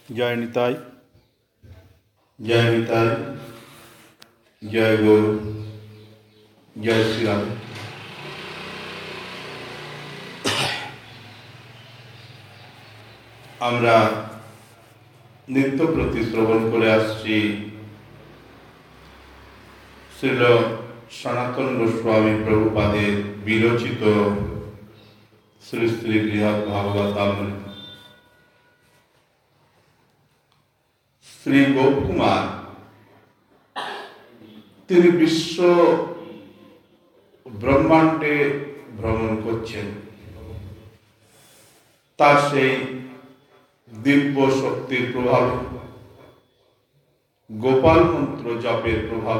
জয় নিতাই, জয় নিতাই, জয় গৌর, জয় শ্রীরাম। আমরা নিত্য প্রতি শ্রবণ করে আসছি শ্রীল সনাতন গোস্বামী প্রভুপাদের বিরচিত শ্রী শ্রী বৃহৎ ভাগবতামৃত। শ্রী গোপকুমার তিনি বিশ্ব ব্রহ্মাণ্ডে ভ্রমণ করছেন। তার সেই দিব্য শক্তির প্রভাব, গোপাল মন্ত্র জপের প্রভাব,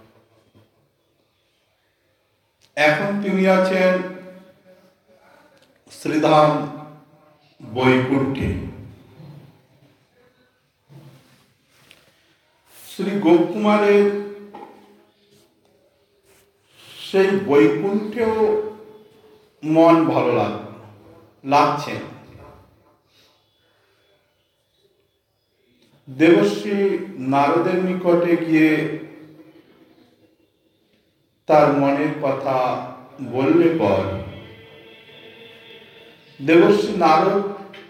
এখন তিনি আছেন শ্রীধাম বৈকুণ্ঠে। শ্রী গোপকুমারের সেই বৈকুণ্ঠেও মন ভালো লাগছে। দেবশ্রী নারদের নিকটে গিয়ে তার মনের কথা বললে পর দেবশ্রী নারদ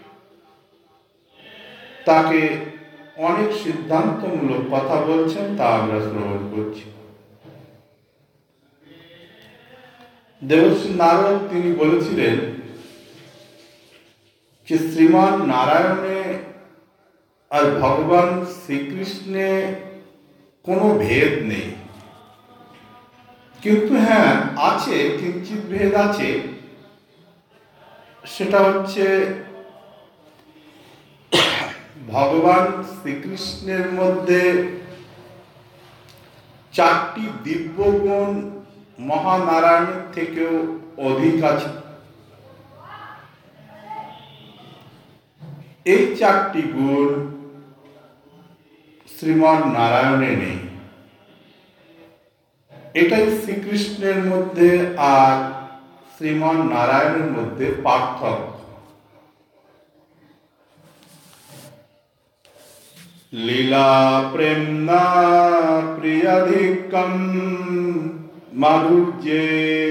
তাকে অনেক সিদ্ধান্তমূলক কথা বলছেন, তা আমরা শ্রবণ করছি। দেবশ্রী নারদ তিনি বলেছিলেন যে শ্রীমান নারায়ণে আর ভগবান শ্রীকৃষ্ণে কোনো ভেদ নেই, কিন্তু হ্যাঁ আছে, কিঞ্চিৎ ভেদ আছে। সেটা হচ্ছে ভগবান শ্রীকৃষ্ণের মধ্যে চারটি দিব্য গুণ মহানারায়ণের থেকেও অধিক আছে। এই চারটি গুণ শ্রীমান নারায়ণে নেই। এটাই শ্রীকৃষ্ণের মধ্যে আর শ্রীমান নারায়ণের মধ্যে পার্থক্য। লীলা প্রেমনা প্রিয়াধিকম মাধুর্যে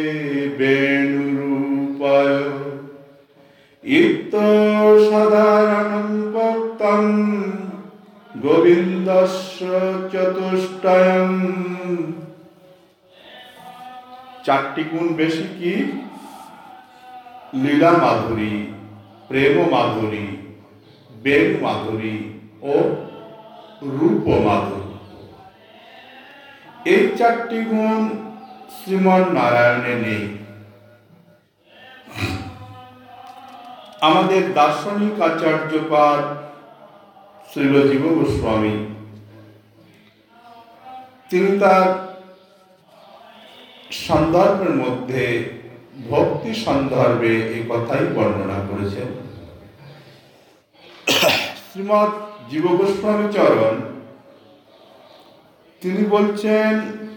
বেণুরূপায় ইত্য সাধারণং ভক্তং গোবিন্দস্য চতুষ্টয়ং। চারটি গুণ বেশি কি? লীলা মাধুরী, প্রেম মাধুরী, বেণু মাধুরী ও রূপ মাধুরী। এই চারটি গুণ শ্রীমান নারায়ণে নেই। আমাদের দার্শনিক আচার্যপাদ শ্রীল জীব গোস্বামী তিনি তার সন্দর্ভের মধ্যে ভক্তি সন্দর্ভে এই কথাই বর্ণনা করেছেন। শ্রীমৎ জীব গোস্বামী চরণ তিনি বলছেন,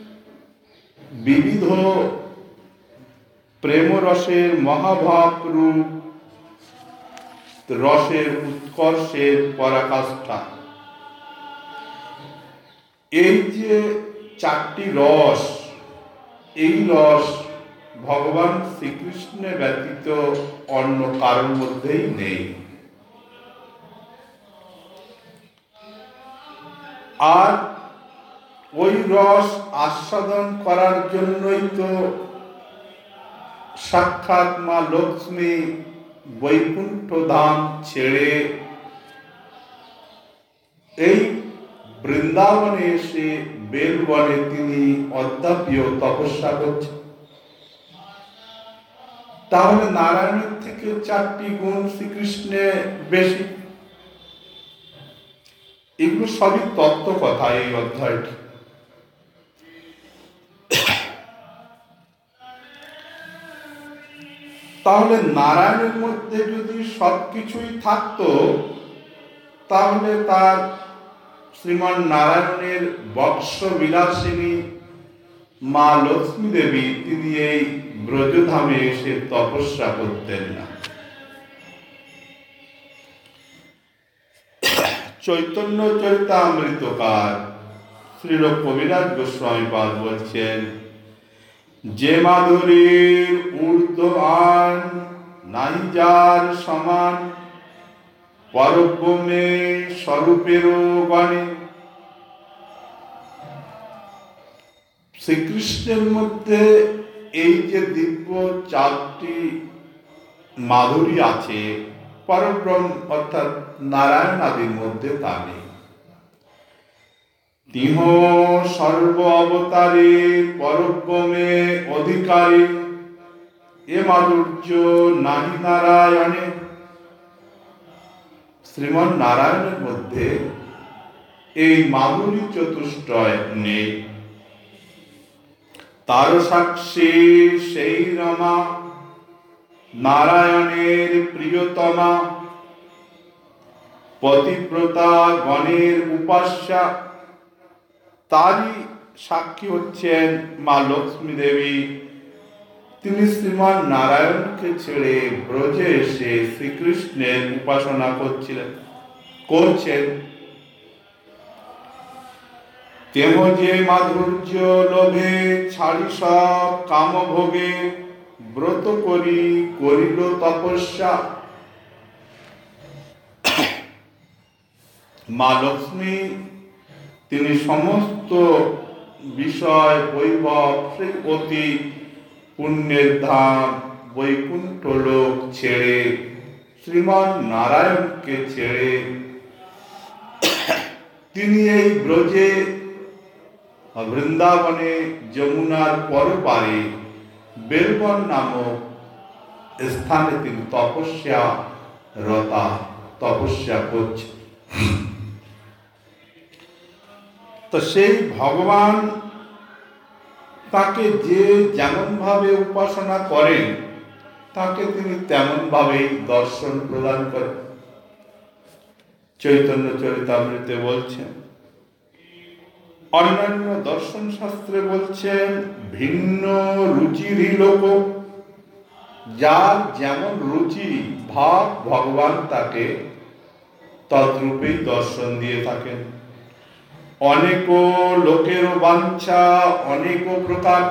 বিবিধ প্রেম রসের মহাভাব রূপ রসের উৎকর্ষের পরাকাষ্ঠা। এই যে চারটি রস, এই রস ভগবান শ্রীকৃষ্ণের ব্যতীত অন্য কারোর মধ্যেই নেই। আর ওই রস আস্বাদন করার জন্যই তো সাক্ষাৎ মা লক্ষ্মী বৈকুণ্ঠ ধাম ছেড়ে এই বৃন্দাবনে এসে বেলবনে তিনি অদ্যাপিও তপস্যা করছেন। তাহলে নারায়ণের থেকে চারটি গুণ শ্রীকৃষ্ণে বেশি। এগুলো সবই তত্ত্ব কথা এই অধ্যায়টি। তাহলে নারায়ণের মধ্যে যদি সবকিছুই থাকতো, তাহলে তার শ্রীমান নারায়ণের বৎস বিলাসিনী মা লক্ষ্মী দেবী তিনি এই ব্রজধামে এসে তপস্যা করতেন না। চৈতন্য চরিতামৃতকার শ্রীল কবিরাজ গোস্বামী পাদ বলছেন, যে মাধুরীর ঊর্ধ্বমান নাই যার সমান, পরব্রহ্মে স্বরূপেরও গণে। শ্রীকৃষ্ণের মধ্যে এই যে দিব্য চারটি মাধুরী আছে, পরব্রহ্ম অর্থাৎ নারায়ণ আদির মধ্যে তা নেই। তিহ সর্ব অবতারে পরব্রহ্মে অধিকারী, এ মাধুর্য নাহি নারায়ণে। শ্রীমন নারায়ণের মধ্যে এই মাধুরী চতুষ্টয় নেই। তার সাক্ষী সেই রমা, নারায়ণের প্রিয়তমা, পতিব্রতা গণের উপাস্যা। তারই সাক্ষী হচ্ছেন মা লক্ষ্মী দেবী। তিনি শ্রীমান নারায়ণকে ছেড়ে ব্রজে এসে শ্রীকৃষ্ণের উপাসনা করছেন। তেহ যে মাধুর্য লোভে ছাড়ি সব কামভোগে, ব্রত করিল তপস্যা। মা লক্ষ্মী তিনি সমস্ত বিষয় বৈভব, সেই অতি পুণ্যের ধাম বৈকুণ্ঠ লোক ছেড়ে, শ্রীমান নারায়ণকে ছেড়ে তিনি এই ব্রজে বৃন্দাবনে যমুনার পরপারে বেলবন নামক স্থানে তিনি তপস্যা করছে। তো সেই ভগবান তাকে যে যেমন ভাবে উপাসনা করেন, তাকে তিনি তেমন ভাবেই দর্শন প্রদান করেন। চৈতন্য চরিতামৃতে বলছেন, অন্যান্য দর্শন শাস্ত্রে বলছেন, ভিন্ন রুচিরই লোক, যার যেমন রুচি ভাব ভগবান তাকে তদ্রূপেই দর্শন দিয়ে থাকেন। অনেক লোকের বাঞ্ছা অনেক প্রকার,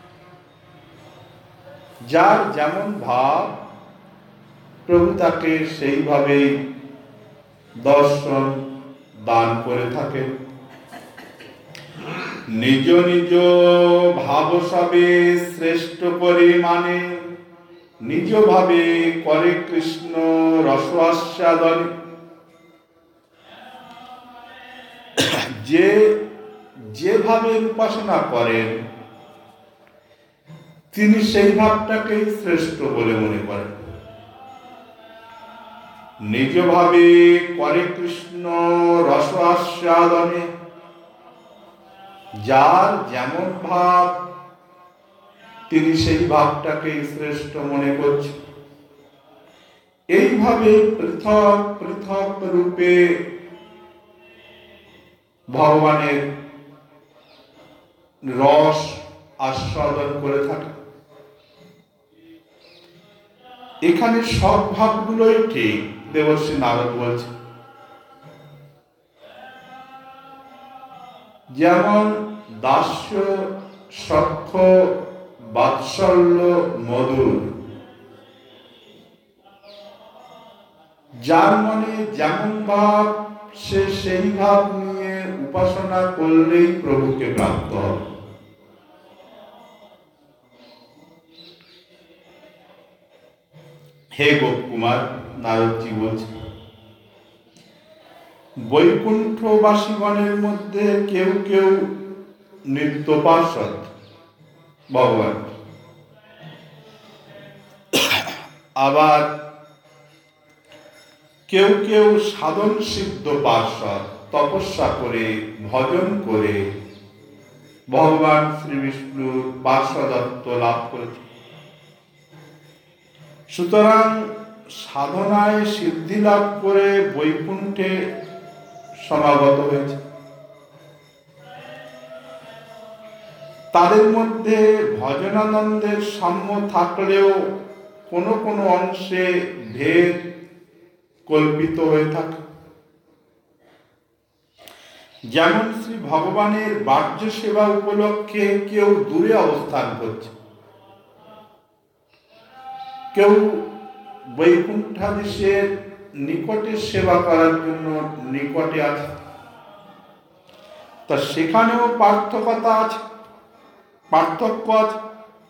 যার যেমন ভাব প্রভু তাকে সেইভাবেই দর্শন দান করে থাকেন। নিজ নিজ ভাব সবে শ্রেষ্ঠ করে মানে, নিজ ভাবে করে কৃষ্ণ রস আস্বাদন। যেভাবে উপাসনা করেন তিনি সেই ভাবটাকেই শ্রেষ্ঠ বলে মনে করেন। নিজ ভাবে করে কৃষ্ণ রস আস্বাদনে, যার যেমন ভাব তিনি সেই ভাবটাকেই শ্রেষ্ঠ মনে করছেন। এইভাবে পৃথক পৃথক রূপে ভগবানের রস আস্বাদন করে থাকে। এখানে সব ভাবগুলোই ঠিক, দেবশ্রী নারদ বলছে। যেমন দাস্য, সখ্য, বাৎসল্য, মধুর, যার মনে যেমন ভাব সে সেই ভাব নিয়ে উপাসনা করলেই প্রভুকে প্রাপ্ত হবে। হে গোপকুমার, নারদজি বলছে, বৈকুণ্ঠবাসীগণের মধ্যে কেউ কেউ নিত্য পার্ষদ ভগবান, আবার কেউ কেউ সাধন সিদ্ধ পার্ষদ, তপস্যা করে ভজন করে ভগবান শ্রী বিষ্ণুর পার্ষদত্ব লাভ করেছে। সুতরাং সাধনায় সিদ্ধি লাভ করে বৈকুণ্ঠে সমাগত হয়েছে। তাদের মধ্যে ভজনানন্দের সাম্য থাকলেও কোনো কোনো অংশে ভেদ কল্পিত হয়ে থাকে। যেমন শ্রী ভগবানের বাহ্য সেবা উপলক্ষে কেউ দূরে অবস্থান করছে, কেউ বৈকুণ্ঠাধীশের নিকটে সেবা করার জন্য নিকটে আছে, তা সেখানেও পার্থক্য আছে।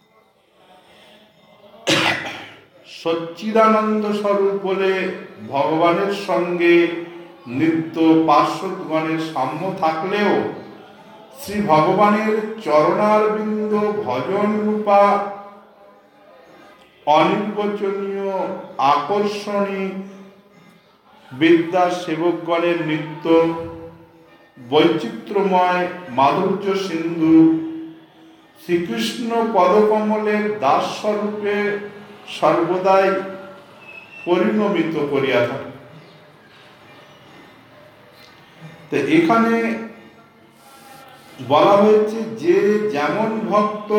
সচ্চিদানন্দ স্বরূপ বলে ভগবানের সঙ্গে নিত্য পার্শ্বদগণের সাম্য থাকলেও শ্রী ভগবানের চরণারবিন্দ ভজন রূপা অনির্বচনীয় আকর্ষণী বিদ্যা সেবকগণের নিত্য বৈচিত্র্যময় মাধুর্য সিন্ধু শ্রীকৃষ্ণ পদকমলের দাস স্বরূপে সর্বদাই পরিণমিত করিয়া থাকে। তো এখানে বলা হয়েছে যে যেমন ভক্ত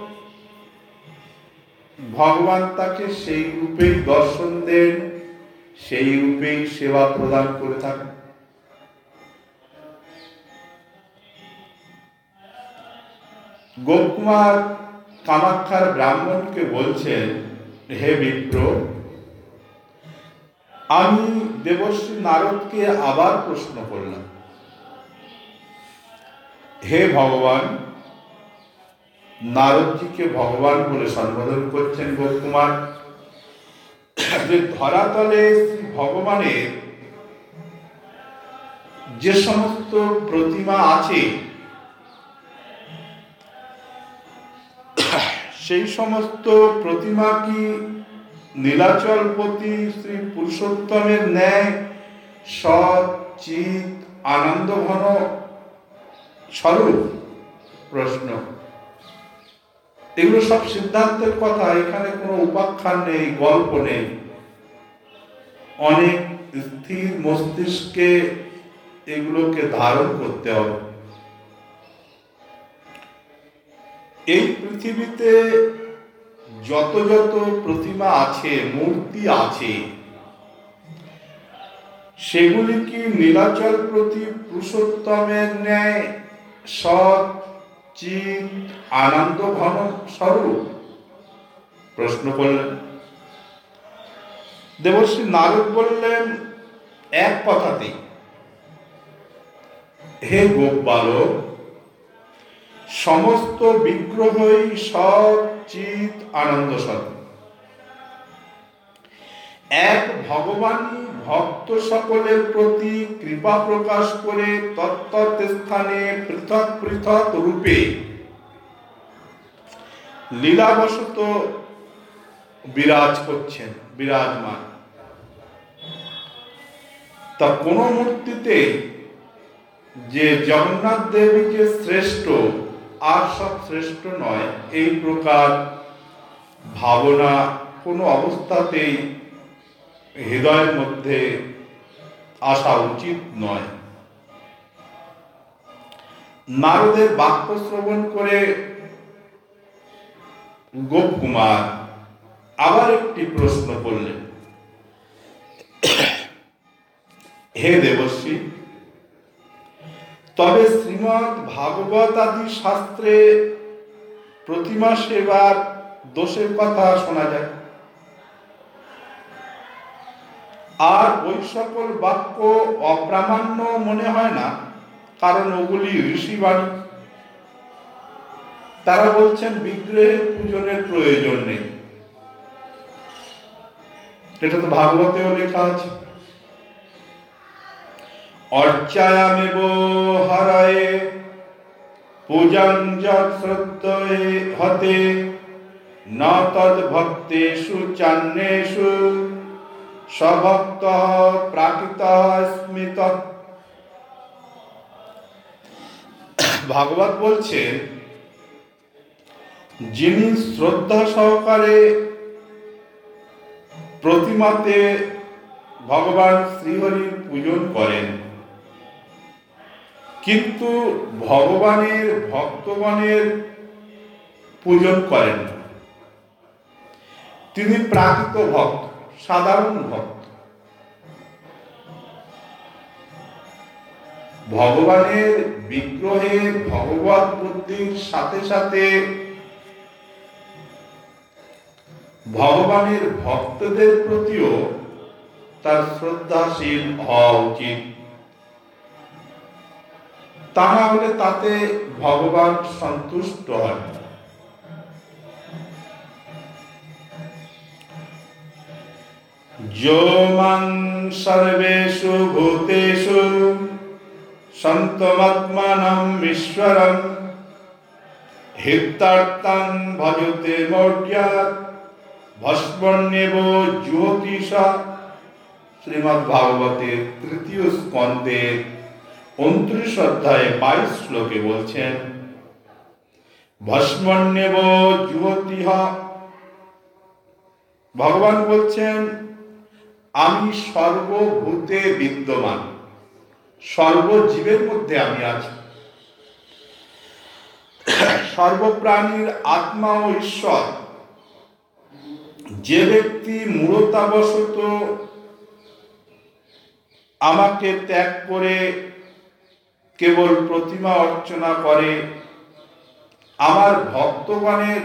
ভগবান তাকে সেই রূপেই দর্শন দেন, সেই রূপেই সেবা প্রদান করে থাকেন। গোপকুমার কামাখ্যার ব্রাহ্মণকে বলছেন, হে বিপ্র, আমি দেবশ্রী নারদকে আবার প্রশ্ন করলাম, হে ভগবান, নারদজিকে ভগবান বলে সম্বোধন করছেন গোপকুমার, যে ধরাতলে শ্রী ভগবানের যে সমস্ত প্রতিমা আছে সেই সমস্ত প্রতিমা কি নীলাচলপতি শ্রী পুরুষোত্তমের ন্যায় সৎ চিৎ আনন্দ ঘন স্বরূপ? প্রশ্ন। এগুলো সব সিদ্ধান্তের কথা, এখানে কোনো উপাখ্যান নেই, গল্প নেই। অনেক স্থির মস্তিষ্কে এগুলোকে ধারণ করতে হবে। এই পৃথিবীতে যত যত প্রতিমা আছে, মূর্তি আছে, সেগুলি কি নীলাচলপতি পুরুষোত্তমের ন্যায় সৎ চিৎ আনন্দ ঘন স্বরূপ? প্রশ্ন করলেন। দেবশ্রী নারদ বললেন এক কথাতেই, হে গোপ বালক, সমস্ত বিগ্রহই সৎ চিৎ আনন্দ স্বরূপ। এক ভগবানই ভক্ত সকলের প্রতি কৃপা প্রকাশ করে তত্ত্বত স্থানে পৃথক পৃথক রূপে লীলাবশত বিরাজমান। তা কোন মূর্তিতে যে জগন্নাথ দেবী যে শ্রেষ্ঠ আর সব শ্রেষ্ঠ নয়, এই প্রকার ভাবনা কোনো অবস্থাতেই হৃদয়ের মধ্যে আসা উচিত নয়। নারদের বাক্য শ্রবণ করে গোপকুমার আবার একটি প্রশ্ন করলেন, হে দেবশ্রী, তবে শ্রীমদ্ ভাগবত আদি শাস্ত্রে প্রতিমা সেবার দোষের কথা শোনা যায়, আর ওই সকল বাক্য অপ্রামাণ্য মনে হয় না, কারণ ওগুলি ঋষিবাণী। তারা বলছেন বিগ্রহের পূজনের প্রয়োজন নেই। এটা তো ভাগবতেও লেখা আছে, অর্চায়ামেব হরয়ে পূজং যৎ শ্রদ্ধয়ে হতে ন তদ ভক্তেষু চান্যেষু সভক্তঃ প্রাকৃতঃ স্মিত। ভাগবত বলছে, যিনি শ্রদ্ধা সহকারে প্রতিমাতে ভগবান শ্রীহরির পূজন করেন, কিন্তু ভগবানের ভক্তগণের পূজন করেন না, তিনি প্রাকৃত ভক্ত, সাধারণ ভক্ত। ভগবানের বিগ্রহে ভগবত বুদ্ধির সাথে সাথে ভগবানের ভক্তদের প্রতিও তার শ্রদ্ধাশীল হওয়া উচিত। তা না হলে তাতে ভগবান সন্তুষ্ট হন। যো মাং সর্বেষু ভূতেষু সন্তমাত্মানম ঈশ্বরম হিতার্থং ভজতে মৌঢ়্যাৎ ভস্মন্যেব জ্যোতিষা। শ্রীমদ্ ভাগবতের তৃতীয় স্কন্ধের 29 অধ্যায়ে 22 শ্লোকে বলছেন, ভস্মন্যেব জ্যোতিঃ। ভগবান বলছেন, আমি সর্বভূতে বিদ্যমান, সর্বজীবের মধ্যে আমি আছি। সর্বপ্রাণীর আত্মা ও ঈশ্বর। যে ব্যক্তি মূঢ়তাবশত আমাকে ত্যাগ করে কেবল প্রতিমা অর্চনা করে, আমার ভক্তগণের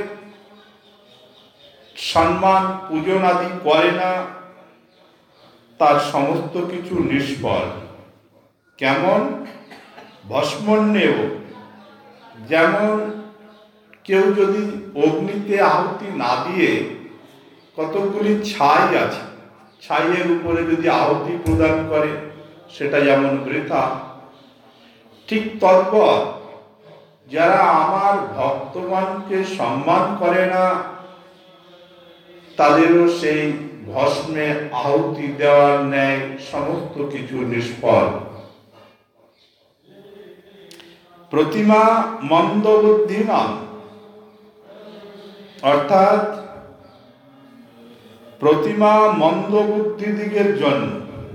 সম্মান পূজন আদি করে না, তার সমস্ত কিছু নিষ্ফল। কেমন? ভস্মন্যেব। যেমন কেউ যদি অগ্নিতে আহুতি না দিয়ে কতগুলি ছাই আছে, ছাইয়ের উপরে যদি আহুতি প্রদান করে সেটা যেমন বৃথা, ঠিক তদ্বৎ যারা আমার ভক্তগণকে সম্মান করে না তাদেরও সেই ভস্মে আহুতি দেওয়ার ন্যায় সমস্ত কিছু নিষ্ফল। প্রতিমা মন্দবুদ্ধিমান, অর্থাৎ প্রতিমা মন্দবুদ্ধিদিগের জন্য।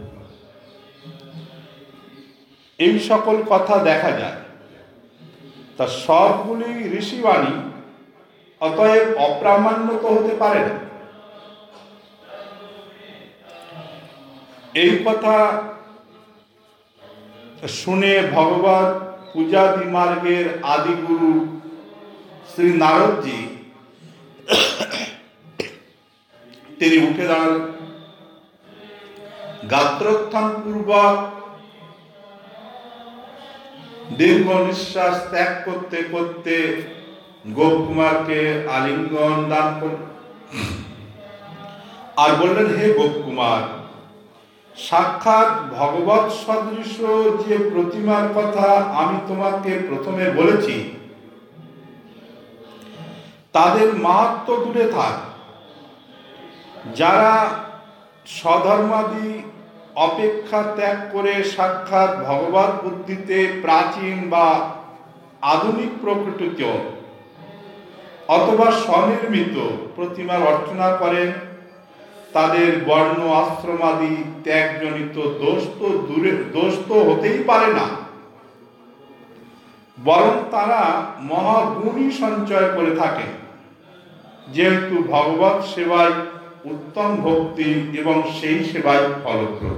এই সকল কথা দেখা যায়, তা সবগুলি ঋষিবাণী, অতএব অপ্রামাণ্য তো হতে পারে না। এই কথা শুনে ভগবত পূজাদি মার্গের আদিগুরু শ্রী নারদজি তিনি উঠে দাঁড়ালেন। গাত্রোত্থান পূর্বক দীর্ঘ নিঃশ্বাস ত্যাগ করতে করতে গোপকুমারকে আলিঙ্গন দান করলেন আর বললেন, হে গোপকুমার, সাক্ষাৎ ভগবৎ সদৃশ যে প্রতিমার কথা আমি তোমাকে প্রথমে বলেছি, তাদের মাহাত্ম্য দূরে থাক। যারা স্বধর্মাদি অপেক্ষা ত্যাগ করে সাক্ষাৎ ভগবৎ বুদ্ধিতে প্রাচীন বা আধুনিক প্রকৃত অথবা স্বনির্মিত প্রতিমার অর্চনা করেন, তাদের বর্ণ আশ্রমাদি ত্যাগজনিত দোষ তো হতেই পারে না, বরং তারা মহাগুণই সঞ্চয় করে থাকে, যেহেতু ভগবৎ সেবায় উত্তম ভক্তি এবং সেই সেবায় ফলপ্রদ।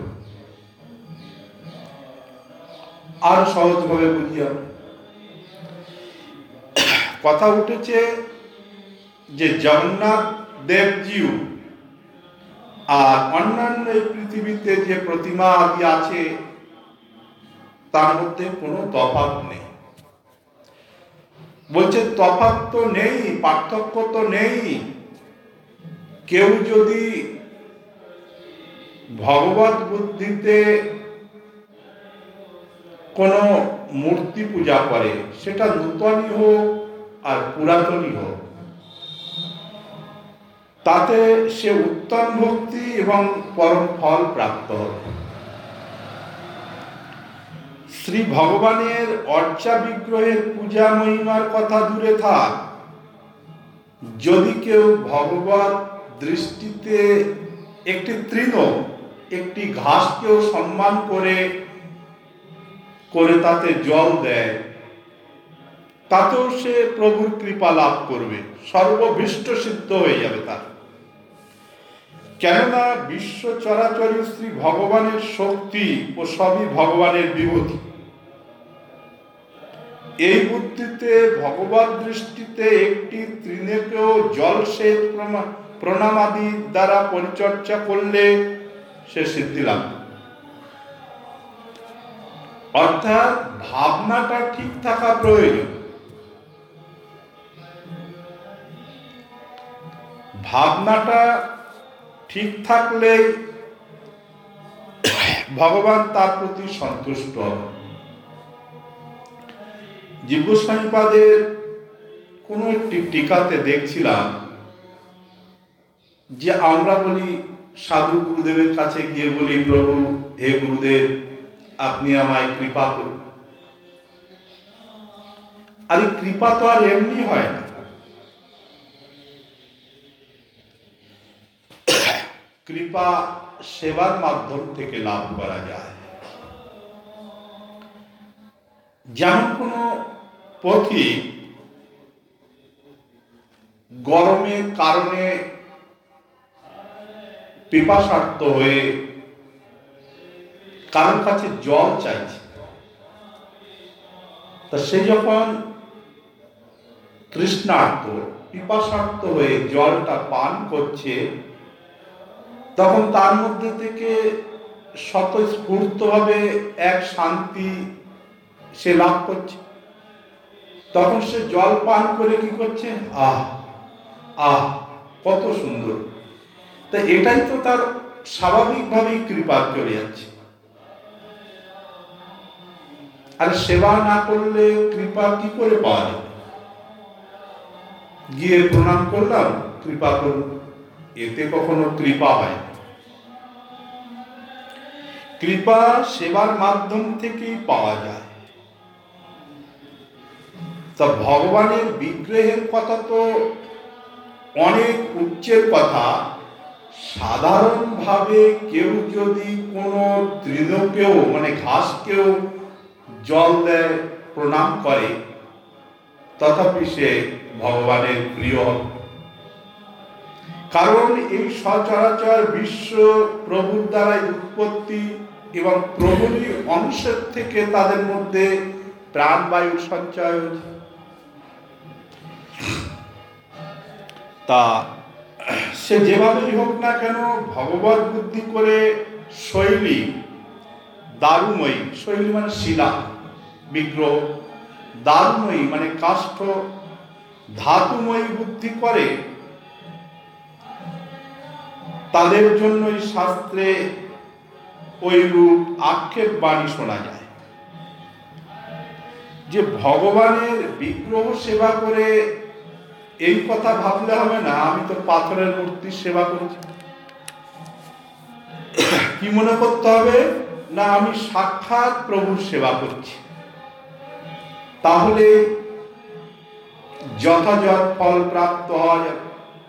আর সহজভাবে বুঝিয়া কথা উঠেছে যে জগন্নাথ দেবজিউ আর অন্যান্য পৃথিবীতে যে প্রতিমা আদি আছে তার মধ্যে কোনো তফাৎ নেই। বলছে তফাৎ তো নেই, পার্থক্য তো নেই। কেউ যদি ভগবত বুদ্ধিতে কোনো মূর্তি পূজা করে, সেটা নূতনই হোক আর পুরাতনই হোক, তাতে সে উত্তম ভক্তি এবং পরম ফল প্রাপ্ত হবে। শ্রী ভগবানের অর্চা বিগ্রহের পূজা মহিমার কথা দূরে থাক, যদি কেউ ভগবত দৃষ্টিতে একটি তৃণ, একটি ঘাসকেও সম্মান করে তাতে জল দেয়, তাতেও সে প্রভুর কৃপা লাভ করবে, সর্বভীষ্ট সিদ্ধ হয়ে যাবে তার। কেননা বিশ্ব চরাচরী শ্রী ভগবানের শক্তি ও সবই ভগবানের বিভূতি। এই বুদ্ধিতে ভগবত দৃষ্টিতে একটি তৃণকেও জলসেচ প্রণামাদি দ্বারা পরিচর্যা করলে সে সিদ্ধি লাভ। অর্থাৎ ভাবনাটা ঠিক থাকা প্রয়োজন। ভাবনাটা ঠিক থাকলে ভগবান তার প্রতি সন্তুষ্ট হবে। জীবগোস্বামীপাদের কোন একটি টিকাতে দেখছিলাম যে আমরা বলি সাধু গুরুদেবের কাছে গিয়ে বলি, প্রভু হে গুরুদেব আপনি আমায় কৃপা করুন। আর এই কৃপা তো আর এমনি হয় না। কৃপা সেবার মাধ্যম থেকে লাভ করা যায়। যেমন কোন পথিক গরমের কারণে পিপাসার্ত হয়ে কারোর কাছে জল চাইছে, তা সে যখন তৃষ্ণার্ত পিপাসার্ত হয়ে জলটা পান করছে, তখন তার মধ্যে থেকে স্বতঃস্ফূর্তভাবে এক শান্তি সে লাভ করছে। তখন সে জল পান করে কি করছে, আহ আহ কত সুন্দর। তা এটাই তো তার স্বাভাবিকভাবেই কৃপা চলে যাচ্ছে। আর সেবা না করলে কৃপা কি করে পাওয়া যাবে? গিয়ে প্রণাম করলাম, কৃপা করুন, এতে কখনো কৃপা হয় না। কৃপা সেবার মাধ্যম থেকেই পাওয়া যায়। তা ভগবানের বিগ্রহের কথা তো অনেক উচ্চের কথা। সাধারণভাবে কেউ যদি কোনো তৃণকেও মানে ঘাসকেও জল দেয়, প্রণাম করে, তথাপি সে ভগবানের প্রিয়। কারণ এই সচরাচর বিশ্ব প্রভুর দ্বারাই উৎপত্তি এবং প্রভুরই অংশের থেকে তাদের মধ্যে প্রাণবায়ু সঞ্চয় হয়েছে। তা সে যেভাবেই হোক না কেন ভগবত বুদ্ধি করে শৈলী দারুময়ী, শৈলী মানে শিলা বিগ্রহ, দারুময়ী মানে কাষ্ঠ, ধাতুময়ী বুদ্ধি করে, তাদের জন্যই শাস্ত্রে ওই রূপ আক্ষেপ বাণী শোনা যায় যে ভগবানের বিগ্রহ সেবা করে এই কথা ভাবলে হবে না আমি তো পাথরের মূর্তির সেবা করছি। কি মনে করতে হবে না আমি সাক্ষাৎ প্রভুর সেবা করছি, তাহলে যথাযথ ফল প্রাপ্ত হওয়া যাবে।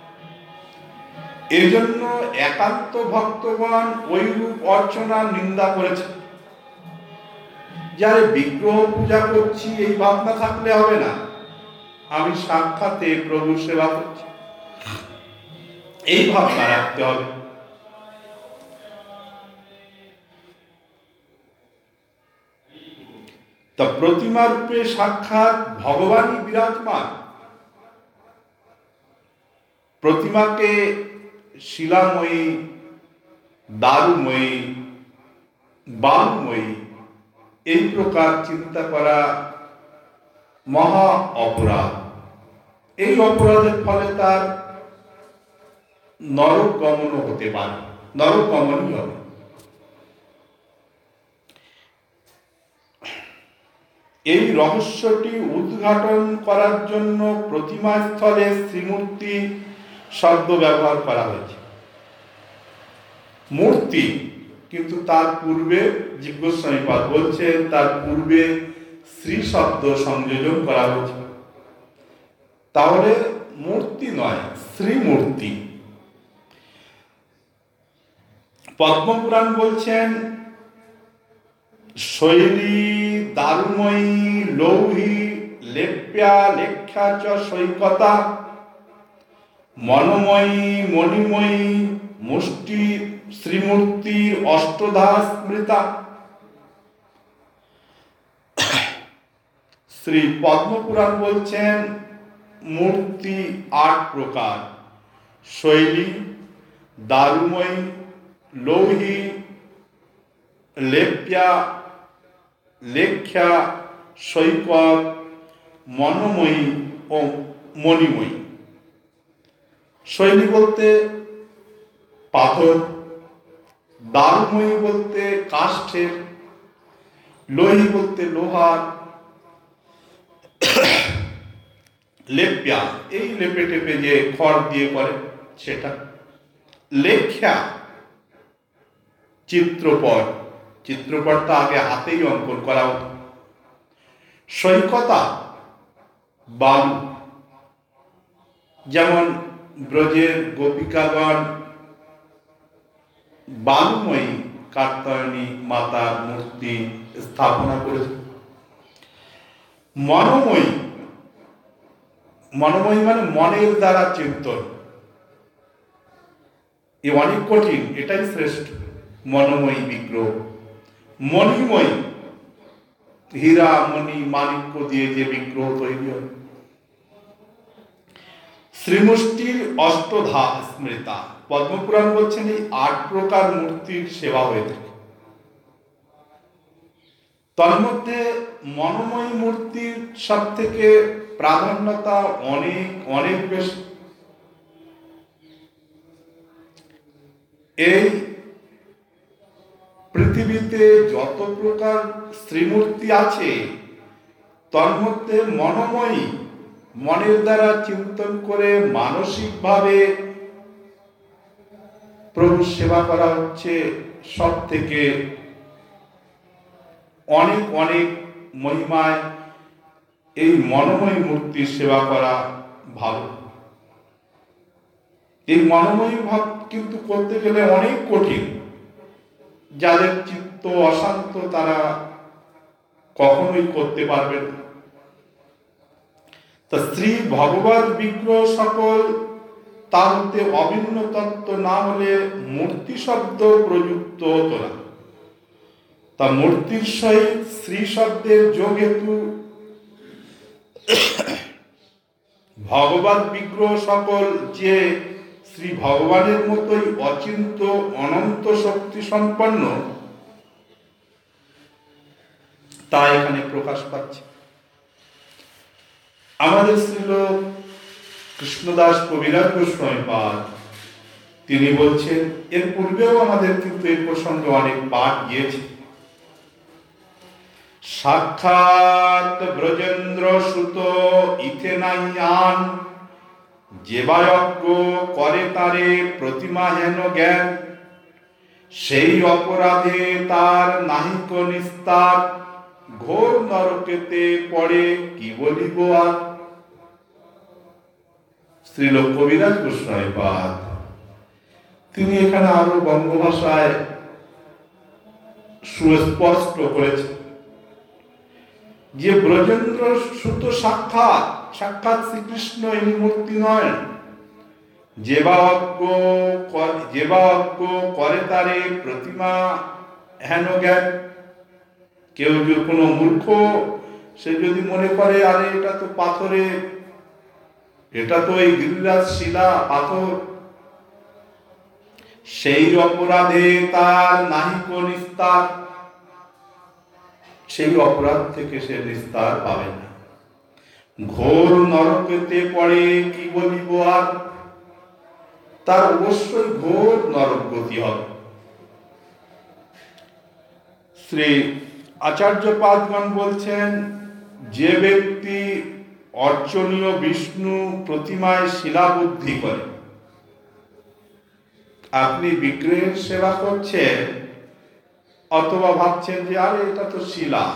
এই জন্য একান্ত ভক্তগণ ওই রূপ অর্চনার নিন্দা করেছে। যারে বিগ্রহ পূজা করছি এই ভাবনা থাকলে হবে না আমি সাক্ষাতে প্রভুর সেবা করছি, এই ভাবনা রাখতে হবে। তা প্রতিমা রূপে সাক্ষাৎ ভগবানই বিরাজমান। প্রতিমাকে শিলাময়ী, দারুময়ী, বালুময়ী এই প্রকার চিন্তা করা মহা অপরাধ। এই অপরাধের ফলে তার নরক গমনও হতে পারে, নরক গমনই হবে। এই রহস্যটি উদ্ঘাটন করার জন্য প্রতিমা স্থলে শ্রীমূর্তি শব্দ ব্যবহার করা হয়েছে। মূর্তি কিন্তু তার পূর্বে জীবগোস্বামীপাদ বলছেন তার পূর্বে শ্রী শব্দ সংযোজন করা হয়েছে। তাহলে মূর্তি নয়, শ্রীমূর্তি। পদ্মপুরাণ বলছেন শৈলী দারুময়ী লৌহী লেপ্যা লেখ্যা চ সৈকতা মনোময়ী মণিময়ী মুষ্টি শ্রীমূর্তির অষ্টধা স্মৃতা। শ্রী পদ্মপুরাণ বলছেন মূর্তি ৮ প্রকার: শৈলী, দারুময়ী, লৌহী, লেপ্যা, লেখ্যা, সৈকত, মনোময়ী ও মণিময়ী। শৈলী বলতে পাথর, দারুময়ী বলতে কাষ্ঠের, লোহী বলতে লোহার, লেপ্যা এই লেপে টেপে যে খড় দিয়ে করে সেটা, লেখ্যা চিত্রপট, চিত্রপটটা আগে হাতেই অঙ্কন করা হতো, সৈকতা বালু, যেমন ব্রজের গোপিকাগণ বালুময়ী কাত্যায়নী মাতার মূর্তি স্থাপনা করেছে। মনোময়ী, মনোময়ী মানে মনের দ্বারা চিন্তন, এ অনেক কঠিন, এটাই শ্রেষ্ঠ মনোময়ী বিগ্রহ। মণিময়ী, হীরা মণি মাণিক্য দিয়ে যে বিগ্রহ তৈরি হয়। শ্রীমুষ্টির অষ্টধা স্মৃতা, পদ্মপুরাণ বলছেন এই ৮ প্রকার মূর্তির সেবা হয়ে থাকে। তন্মধ্যে মনোময়ী মূর্তির সব থেকে প্রাধান্যতা অনেক অনেক বেশি। এই পৃথিবীতে যত প্রকার শ্রীমূর্তি আছে তন্মধ্যে মনোময়ী, মনের দ্বারা চিন্তন করে মানসিকভাবে প্রভু সেবা করা হচ্ছে সব থেকে অনেক অনেক মহিমায়। এই মনোময়ী মূর্তির সেবা করা ভালো। এই মনোময়ী ভাব কিন্তু করতে গেলে অনেক কঠিন, যাদের চিত্ত অশান্ত তারা কখনোই করতে পারবে না। তা শ্রী ভগবত বিগ্রহ সকল, তার মধ্যে অভিন্ন তত্ত্ব না হলে মূর্তি শব্দ প্রযুক্ত হতো না। তা মূর্তির সহিত শ্রী শব্দের যোগ হেতু ভগবত বিগ্রহ সকল যে শ্রী ভগবানের মতোই অচিন্ত অনন্ত শক্তি সম্পন্ন তা এখানে প্রকাশ পাচ্ছে। আমাদের শ্রীল কৃষ্ণদাস কবিরাজ গোস্বামীপাদ তিনি বলছেন, এর পূর্বেও আমাদের কিন্তু এই প্রসঙ্গে অনেক পাঠ গিয়েছে। সাক্ষাৎ ব্রজেন্দ্র সুত ইথে নাই আন, যেবায়জ্ঞ করে তারে প্রতিমা হেন জ্ঞান, সেই অপরাধে তার নাহিক নিস্তার, ঘোর নরকেতে পড়ে কি বলিব আর। শ্রীল কবিরাজ গোস্বামীপাদ তিনি এখানে আরো বঙ্গভাষায় সুস্পষ্ট করেছেন যে ব্রজেন্দ্র সুত সাক্ষাৎ সাক্ষাৎ শ্রীকৃষ্ণ এই মূর্তি নয়। যেবাজ্ঞ করে তারে প্রতিমা হেন জ্ঞান। কেউ যদি কোনো মূর্খ সে যদি মনে করে আরে এটা তো পাথরে, এটা তো এই গিরিরাজ শিলা পাথর, সেই অপরাধে তার নাহিক নিস্তার, সেই অপরাধ থেকে সে নিস্তার পাবে না। ঘোর নরকেতে পড়ে কি বলিব আর, তার অবশ্যই ঘোর নরক গতি হবে। শ্রী আচার্যপাদগণ বলছেন, যে ব্যক্তি অর্চনীয় বিষ্ণু প্রতিমায় শিলাবুদ্ধি করে, আপনি বিগ্রহের সেবা করছেন অথবা ভাবছেন যে আরে এটা তো শিলা,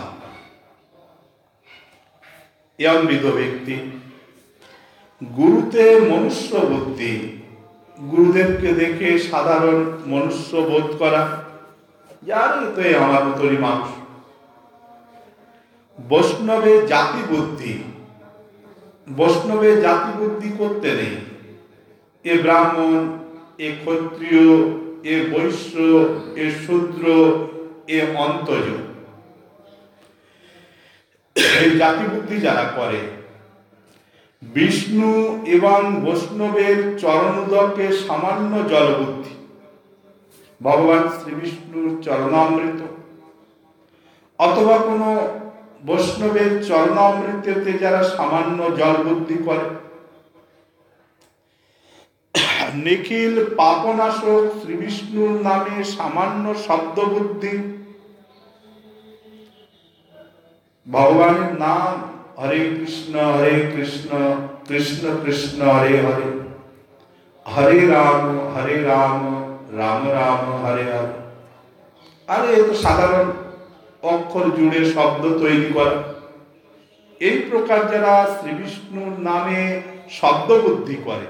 এমবিদ ব্যক্তি গুরুতে মনুষ্য বুদ্ধি, গুরুদেবকে দেখে সাধারণ মনুষ্য বোধ করা, আরে তো আমার মতোই মানুষ। বৈষ্ণবে জাতি বুদ্ধি, বৈষ্ণবে জাতি বুদ্ধি করতে নেই, এ ব্রাহ্মণ, এ ক্ষত্রিয়, এ বৈশ্য, এ শূদ্র, এ অন্তজ। এই জাতিবুদ্ধি যারা করে, বিষ্ণু এবং বৈষ্ণবের চরণোদকে সামান্য জলবুদ্ধি, ভগবান শ্রী বিষ্ণুর চরণামৃত অথবা কোনো বৈষ্ণবের চরণামৃততে যারা সামান্য জলবুদ্ধি করে, নিখিল পাপনাশক শ্রী বিষ্ণুর নামে সামান্য শব্দবুদ্ধি, ভগবানের নাম হরে কৃষ্ণ কৃষ্ণ কৃষ্ণ হরে হরে, হরে রাম রাম রাম হরে হরে। আরে এ তো সাধারণ অক্ষর জুড়ে শব্দ তৈরি করা। এই প্রকার যারা শ্রী বিষ্ণুর নামে শব্দবুদ্ধি করে,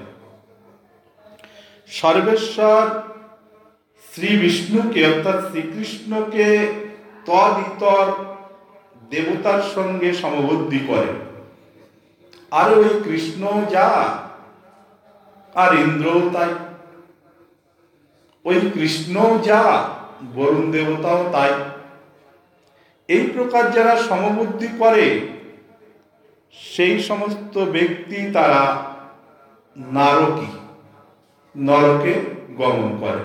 সর্বেশ্বর শ্রী বিষ্ণুকে অর্থাৎ শ্রীকৃষ্ণকে তদিতর দেবতার সঙ্গে সমবুদ্ধি করে। আর ওই কৃষ্ণ যা আর ইন্দ্রও তাই, ওই কৃষ্ণ যা বরুণ দেবতাও তাই। এই প্রকার যারা সমবুদ্ধি করে সেই সমস্ত ব্যক্তি তারা নরকে গমন করে।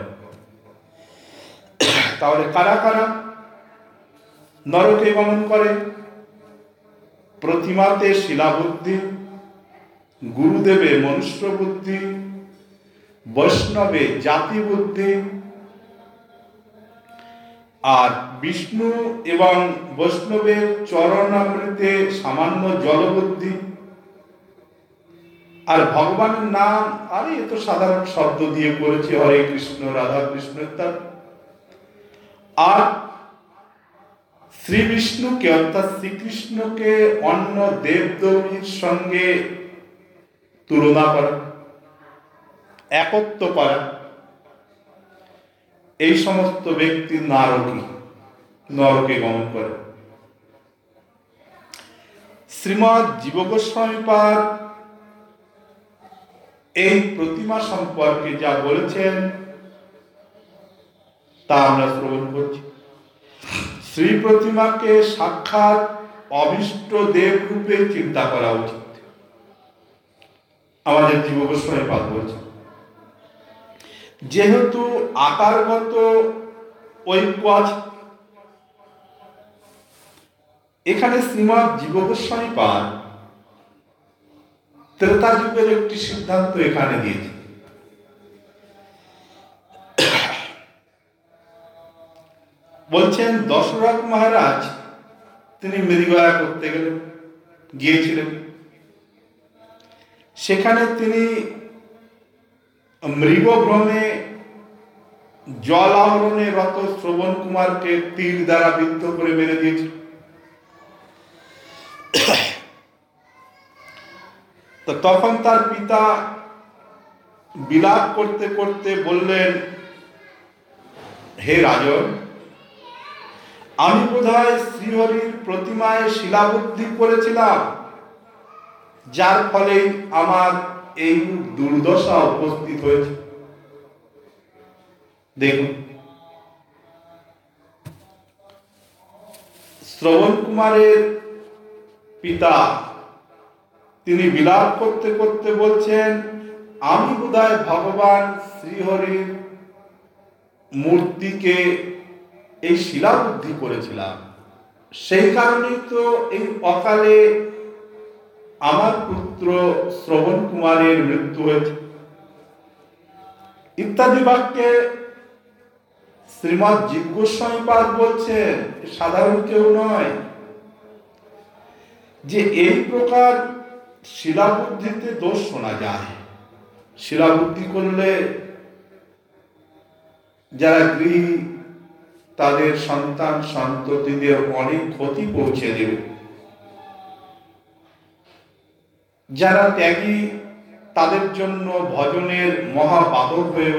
তাহলে কারা কারা নরকে গমন করে? প্রতিমাতে শিলাবুদ্ধি, গুরুদেবে মনুষ্য বুদ্ধি, বৈষ্ণবে জাতি বুদ্ধি, আর বিষ্ণু এবং বৈষ্ণবের চরণামৃতে সামান্য জলবুদ্ধি, আর ভগবানের নাম আরে এ তো সাধারণ শব্দ দিয়ে করেছে, হরে কৃষ্ণ রাধা কৃষ্ণ ইত্যাদি। আর শ্রী বিষ্ণুকে অর্থাৎ শ্রীকৃষ্ণকে অন্য দেবদেবীর সঙ্গে তুলনা করা, একত্ব করা, এই সমস্ত ব্যক্তি নরকে গমন করে। শ্রীমৎ জীব গোস্বামীপাদ এই প্রতিমা সম্পর্কে যা বলেছেন তা আমরা শ্রবণ করছি। শ্রী প্রতিমাকে সাক্ষাৎ অভীষ্ট দেব রূপে চিন্তা করা উচিত, আমাদের জীব গোস্বামীপাদ বলছেন। যেহেতু আকারগত ঐক্য আছে, এখানে শ্রীমৎ জীব গোস্বামীপাদ ত্রেতা যুগের একটি সিদ্ধান্ত এখানে দিয়েছে। বলছেন দশরথ মহারাজ তিনি মৃগয়া করতে গিয়েছিলেন, সেখানে তিনি মৃগভ্রমে জল আহরণে রত শ্রবণ কুমারকে তীর দ্বারা বিদ্ধ করে মেরে দিয়েছিল। তো তখন তার পিতা বিলাপ করতে করতে বললেন, হে রাজন, আমি বোধহয় শ্রীহরির প্রতিমায় শিলাবুদ্ধি করেছিলাম, যার ফলে আমার এই দুর্দশা উপস্থিত হয়েছে। দেখুন, শ্রবণ কুমারের পিতা তিনি বিলাপ করতে করতে বলছেন, আমি বোধহয় ভগবান শ্রীহরির মূর্তিকে এই শিলাবুদ্ধি করেছিলাম, সেই কারণেই তো এই অকালে আমার পুত্র শ্রবণ কুমারের মৃত্যু হয়েছে ইত্যাদি বাক্যে শ্রীমৎ জীব গোস্বামীপাদ বলছেন, সাধারণ কেউ নয়, যে এই প্রকার শিলাবুদ্ধিতে দোষ শোনা যায়। শিলাবুদ্ধি করলে যারা গৃহী তাদের সন্তান সন্ততিদের অনেক ক্ষতি পৌঁছে দেবে। যারা ত্যাগী তাদের জন্য ভজনের মহাবাধক হয়ে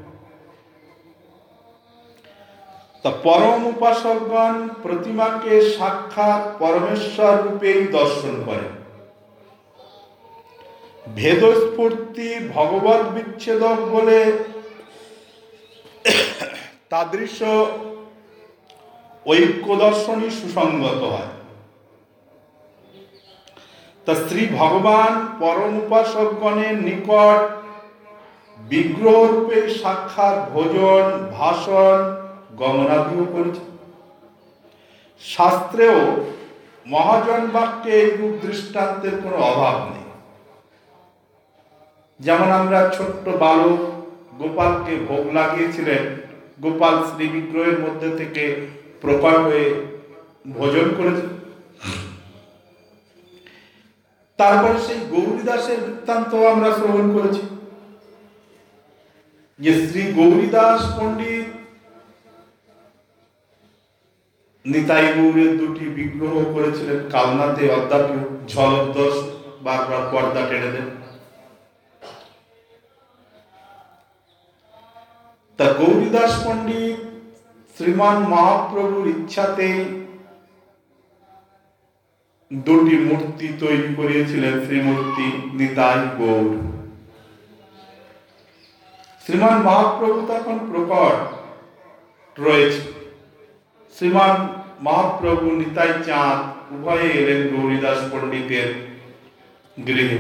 তা পরম উপাসকগণ প্রতিমাকে সাক্ষাৎ পরমেশ্বর রূপেই দর্শন করে। ভেদস্ফূর্তি ভগবত বিচ্ছেদক বলে তাদৃশ ঐক্য দর্শনই সুসঙ্গত হয়। তা শ্রী ভগবান পরম উপাসকগণের নিকট বিগ্রহরূপে সাক্ষাৎ ভোজন, ভাষণ, গমনাদিও করেছে। শাস্ত্রেও মহাজন বাক্যে এইরূপ দৃষ্টান্তের কোনো অভাব নেই। যেমন আমরা ছোট্ট বালক গোপালকে ভোগ লাগিয়েছিলেন, গোপাল শ্রী বিগ্রহের মধ্যে থেকে প্রকট হয়ে ভোজন করেছে। তারপরে সেই গৌরীদাসের বৃত্তান্ত আমরা শ্রবণ করেছি, যে শ্রী গৌরীদাস পণ্ডিত নিতাই গৌরের দুটি বিগ্রহ করেছিলেন কালনাতে, অদ্যাপি ঝলক বারবার পর্দা টেনে দেন। তা গৌরীদাস পণ্ডিত শ্রীমান মহাপ্রভুর ইচ্ছাতে দুটি মূর্তি তৈরি করিয়েছিলেন, শ্রীমূর্তি নিতাই গৌর। শ্রীমান মহাপ্রভু তখন প্রকট রয়েছে। শ্রীমান মহাপ্রভু নিতাই চাঁদ উভয়ে এলেন গৌরীদাস পণ্ডিতের গৃহে।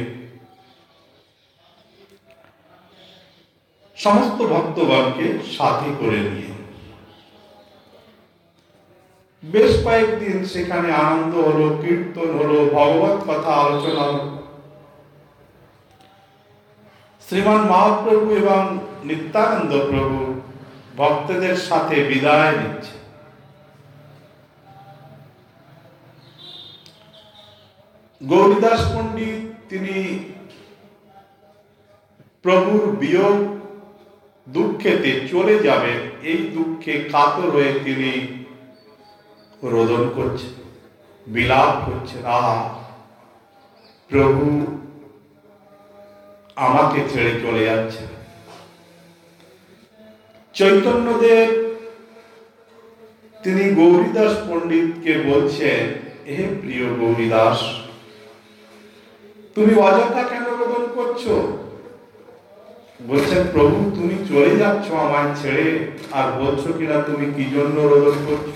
সমস্ত ভক্তগণকে সাথী করে নিয়ে বেশ কয়েকদিন সেখানে আনন্দ হলো, কীর্তন হলো, ভগবত কথা আলোচনা হলো। শ্রীমান মহাপ্রভু এবং নিত্যানন্দ প্রভু ভক্তদের সাথে বিদায় নিচ্ছে। গৌরীদাস পণ্ডিত তিনি প্রভুর বিয়োগ দুঃখেতে চলে যাবেন, এই দুঃখে কাতর হয়ে তিনি রোদন করছেন, বিলাপ করছেন, আহা প্রভু আমাকে ছেড়ে চলে যাচ্ছে। চৈতন্যদেব তিনি গৌরীদাস পণ্ডিতকে বলছেন, হে প্রিয় গৌরীদাস, তুমি অযথা কেন রোদন করছো? বলছেন, প্রভু তুমি চলে যাচ্ছ আমায় ছেড়ে, আর বলছো কিনা তুমি কি জন্য রোদন করছো?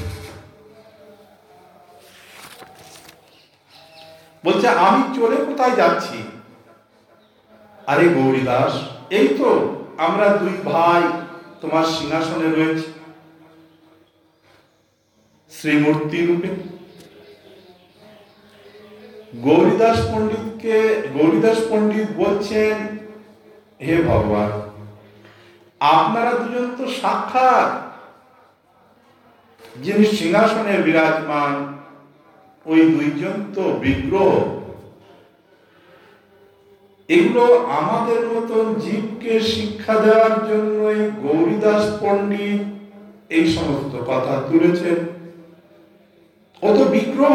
বলছে, আমি চলে কোথায় যাচ্ছি? আরে গৌরীদাস, এই তো আমরা দুই ভাই তোমার সিংহাসনে রয়েছে শ্রীমূর্তি রূপে। গৌরীদাস পণ্ডিত বলছেন, হে ভগবান, আপনারা দুজন তো সাক্ষাৎ যিনি সিংহাসনে বিরাজমান, ওই দুইজন তো বিগ্রহ। এগুলো আমাদের মতন জীবকে শিক্ষা দেওয়ার জন্য গৌরীদাস পণ্ডিত এই সমস্ত কথা তুলেছেন। ও তো বিগ্রহ।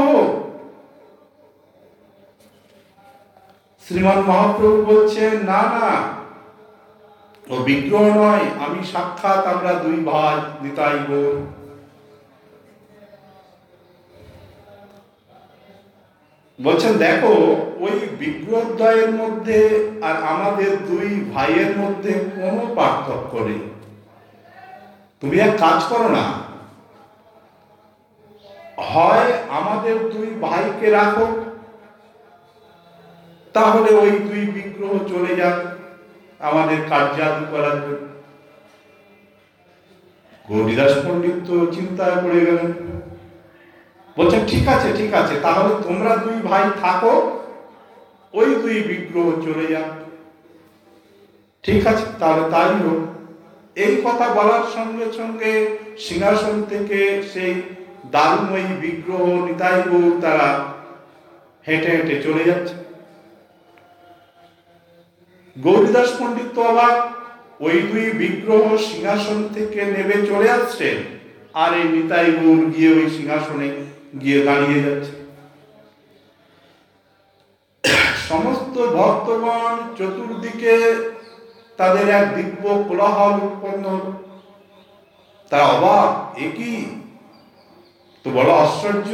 শ্রীমান মহাপ্রভু বলছেন, না না, ও বিগ্রহ নয়, আমি সাক্ষাৎ আমরা দুই ভাই নিতাই গৌর। বলছেন, দেখো ওই বিগ্রহদ্বয়ের মধ্যে আর আমাদের দুই ভাইয়ের মধ্যে কোনো পার্থক্য নেই। তুমি এক কাজ করো না, হয় আমাদের দুই ভাইকে রাখো, তাহলে ওই দুই বিগ্রহ চলে যাক আমাদের কার্যাদি করার জন্য। গৌরীদাস পণ্ডিত তো চিন্তায় পড়ে গেলেন। বলছেন, ঠিক আছে ঠিক আছে, তাহলে তোমরা দুই ভাই থাকো, ওই দুই বিগ্রহ চলে যাক। ঠিক আছে, তাহলে তাই হোক। এই কথা বলার সঙ্গে সঙ্গে সিংহাসন থেকে সেই দারুময়ী বিগ্রহ নিতাই গৌর তারা হেঁটে হেঁটে চলে যাচ্ছে। গৌরীদাস পণ্ডিত তো অবাক, ওই দুই বিগ্রহ সিংহাসন থেকে নেমে চলে আসছে, আর এই নিতাই গৌর গিয়ে ওই সিংহাসনে গিয়ে দাঁড়িয়ে যাচ্ছে। সমস্ত ভক্তগণ চতুর্দিকে তাদের এক দিব্য কোলাহল উৎপন্ন হল। তারা অবাক, এ কি, তো বড় আশ্চর্য।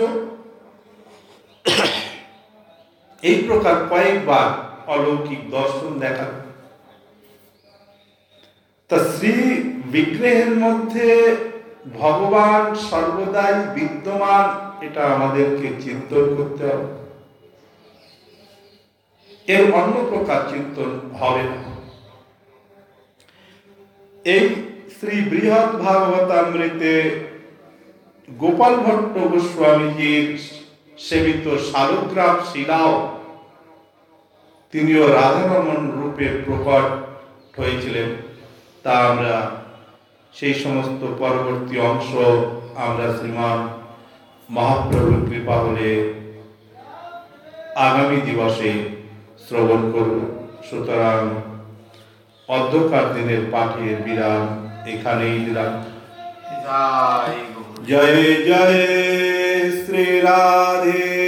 এই প্রকার কয়েকবার অলৌকিক দর্শন দেখা। তা শ্রী বিগ্রহের মধ্যে ভগবান সর্বদাই বিদ্যমান, এটা আমাদেরকে চিন্তন করতে হবে। এর অন্য প্রকার চিন্তন হবে না। এই শ্রী বৃহৎ ভাগবতামৃতে গোপাল ভট্ট গোস্বামীজির সেবিত শালগ্রাম শিলাও তিনিও রাধারমণ রূপে প্রকট হয়েছিলেন। তা আমরা সেই সমস্ত পরবর্তী অংশ আমরা শ্রীমান মহাপ্রভুর কৃপা হলে আগামী দিবসে শ্রবণ করব। সুতরাং অধ্যকার দিনের পাঠের বিরাম এখানেই দিলাম। জয় জয় শ্রী রাধে